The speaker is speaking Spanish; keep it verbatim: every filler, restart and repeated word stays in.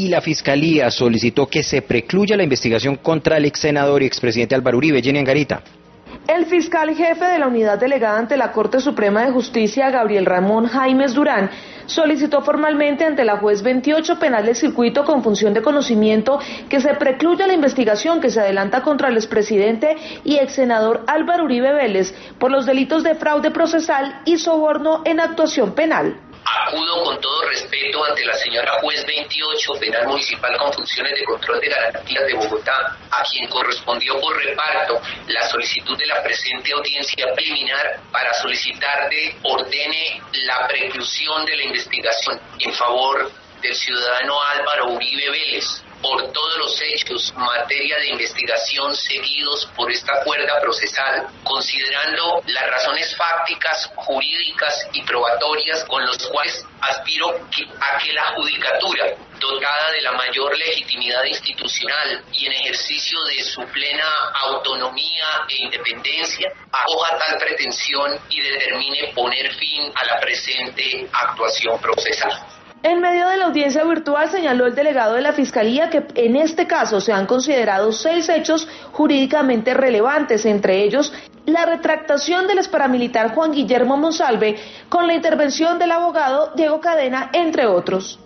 y la Fiscalía solicitó que se precluya la investigación contra el ex senador y expresidente Álvaro Uribe. Jenny Angarita. El fiscal jefe de la unidad delegada ante la Corte Suprema de Justicia, Gabriel Ramón Jaimes Durán, solicitó formalmente ante la juez veintiocho penal del circuito con función de conocimiento que se precluya la investigación que se adelanta contra el expresidente y ex senador Álvaro Uribe Vélez por los delitos de fraude procesal y soborno en actuación penal. Acudo con todo respeto ante la señora juez veintiocho, penal municipal con funciones de control de garantías de Bogotá, a quien correspondió por reparto la solicitud de la presente audiencia preliminar para solicitar de ordene la preclusión de la investigación en favor del ciudadano Álvaro Uribe Vélez por todos los hechos, materia de investigación seguidos por esta cuerda procesal, considerando las razones fácticas, jurídicas y probatorias con los cuales aspiro a que la judicatura, dotada de la mayor legitimidad institucional y en ejercicio de su plena autonomía e independencia, acoja tal pretensión y determine poner fin a la presente actuación procesal. En medio de la audiencia virtual señaló el delegado de la Fiscalía que en este caso se han considerado seis hechos jurídicamente relevantes, entre ellos la retractación del exparamilitar Juan Guillermo Monsalve con la intervención del abogado Diego Cadena, entre otros.